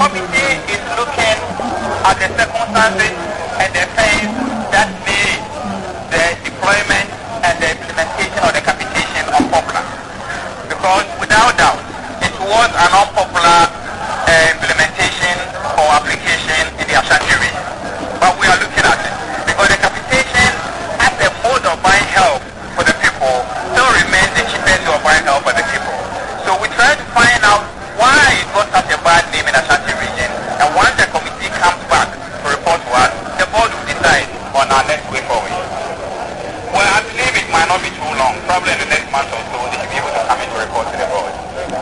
committee is looking at the circumstances and the effects that made the deployment and the implementation of the capitation unpopular. Because without doubt, it was an unpopular implementation or application in the Ashanti region. But we are looking at it because the capitation as a mode of buying help for the people still remains the cheapest way of buying help for the people. So we try to find out why it got such a bad name in the Ashanti region, and once the committee comes back to report to us, the board will decide on our next way forward. Well, I believe it might not be too long. Probably in the next month or so, they should be able to come in to report to the board.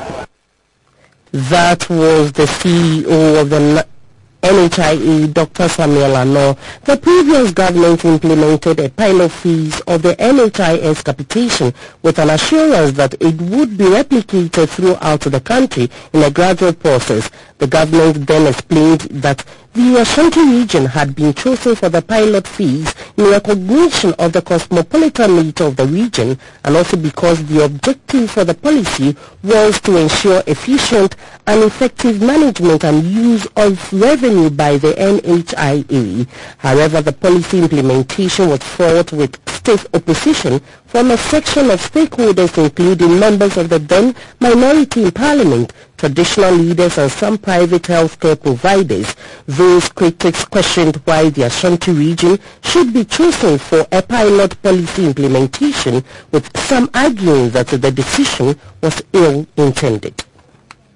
That was the CEO of the NHIE, Dr. Samuel Ano. The previous government implemented a pilot phase of the NHIS capitation with an assurance that it would be replicated throughout the country in a gradual process. The government then explained that the Ashanti region had been chosen for the pilot phase in recognition of the cosmopolitan nature of the region and also because the objective for the policy was to ensure efficient and effective management and use of revenue by the NHIA. However, the policy implementation was fraught with stiff opposition from a section of stakeholders including members of the then minority in parliament, traditional leaders and some private healthcare providers. Those critics questioned why the Ashanti region should be chosen for a pilot policy implementation, with some arguing that the decision was ill-intended.